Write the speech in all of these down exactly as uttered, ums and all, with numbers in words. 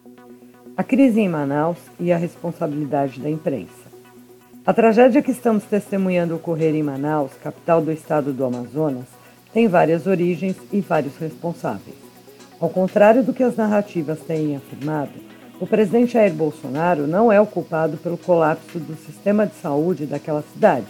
A crise em Manaus e a responsabilidade da imprensa. A tragédia que estamos testemunhando ocorrer em Manaus, capital do estado do Amazonas, tem várias origens e vários responsáveis. Ao contrário do que as narrativas têm afirmado, o presidente Jair Bolsonaro não é o culpado pelo colapso do sistema de saúde daquela cidade.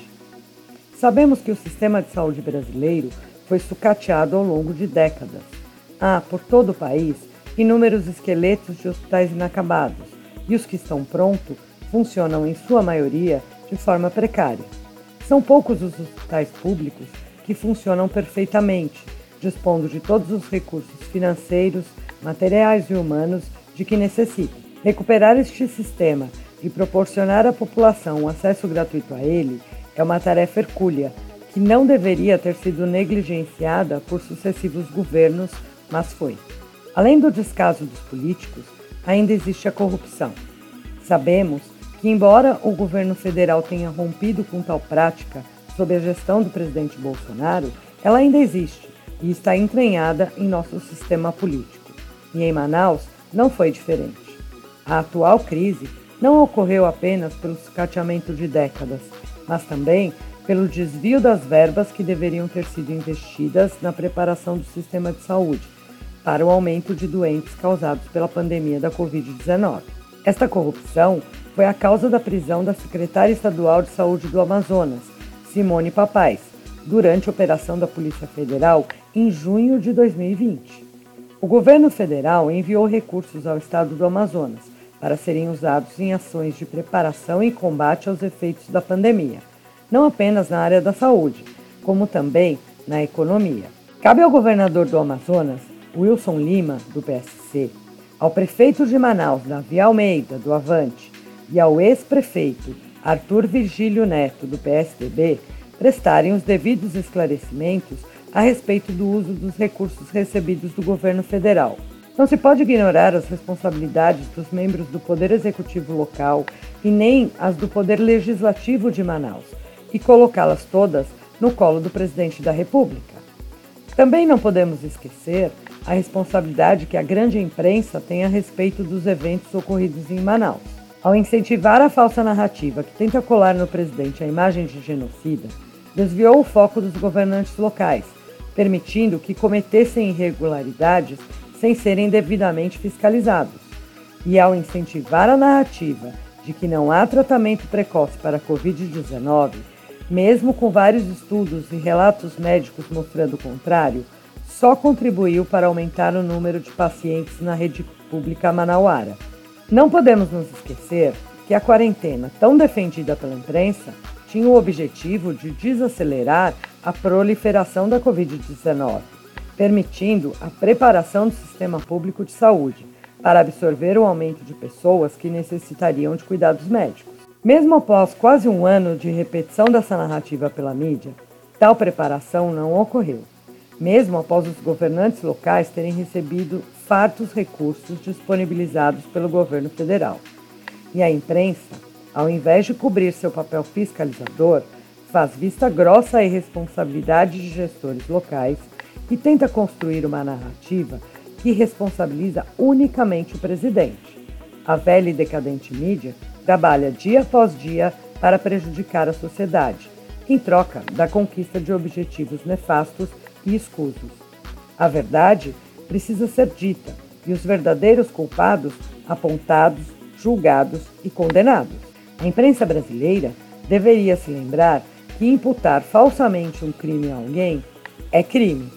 Sabemos que o sistema de saúde brasileiro foi sucateado ao longo de décadas. Há, por todo o país, inúmeros esqueletos de hospitais inacabados, e os que estão prontos funcionam, em sua maioria, de forma precária. São poucos os hospitais públicos que funcionam perfeitamente, dispondo de todos os recursos financeiros, materiais e humanos de que necessitam. Recuperar este sistema e proporcionar à população um acesso gratuito a ele é uma tarefa hercúlea, que não deveria ter sido negligenciada por sucessivos governos, mas foi. Além do descaso dos políticos, ainda existe a corrupção. Sabemos que, embora o governo federal tenha rompido com tal prática sob a gestão do presidente Bolsonaro, ela ainda existe e está entranhada em nosso sistema político. E em Manaus não foi diferente. A atual crise não ocorreu apenas pelo sucateamento de décadas, mas também pelo desvio das verbas que deveriam ter sido investidas na preparação do sistema de saúde para o aumento de doentes causados pela pandemia da covid dezenove. Esta corrupção foi a causa da prisão da secretária estadual de saúde do Amazonas, Simone Papais, durante a operação da Polícia Federal em junho de dois mil e vinte. O governo federal enviou recursos ao estado do Amazonas para serem usados em ações de preparação e combate aos efeitos da pandemia, não apenas na área da saúde, como também na economia. Cabe ao governador do Amazonas, Wilson Lima, do P S C, ao prefeito de Manaus, Davi Almeida, do Avante, e ao ex-prefeito Arthur Virgílio Neto, do P S D B, prestarem os devidos esclarecimentos a respeito do uso dos recursos recebidos do governo federal. Não se pode ignorar as responsabilidades dos membros do Poder Executivo local e nem as do Poder Legislativo de Manaus, e colocá-las todas no colo do presidente da República. Também não podemos esquecer a responsabilidade que a grande imprensa tem a respeito dos eventos ocorridos em Manaus. Ao incentivar a falsa narrativa que tenta colar no presidente a imagem de genocida, desviou o foco dos governantes locais, permitindo que cometessem irregularidades sem serem devidamente fiscalizados. E ao incentivar a narrativa de que não há tratamento precoce para a covid dezenove, mesmo com vários estudos e relatos médicos mostrando o contrário, só contribuiu para aumentar o número de pacientes na rede pública manauara. Não podemos nos esquecer que a quarentena, tão defendida pela imprensa, tinha o objetivo de desacelerar a proliferação da covid dezenove, permitindo a preparação do sistema público de saúde para absorver o aumento de pessoas que necessitariam de cuidados médicos. Mesmo após quase um ano de repetição dessa narrativa pela mídia, tal preparação não ocorreu, mesmo após os governantes locais terem recebido fartos recursos disponibilizados pelo governo federal. E a imprensa, ao invés de cobrir seu papel fiscalizador, faz vista grossa à irresponsabilidade de gestores locais e tenta construir uma narrativa que responsabiliza unicamente o presidente. A velha e decadente mídia trabalha dia após dia para prejudicar a sociedade, em troca da conquista de objetivos nefastos e escusos. A verdade precisa ser dita e os verdadeiros culpados apontados, julgados e condenados. A imprensa brasileira deveria se lembrar que imputar falsamente um crime a alguém é crime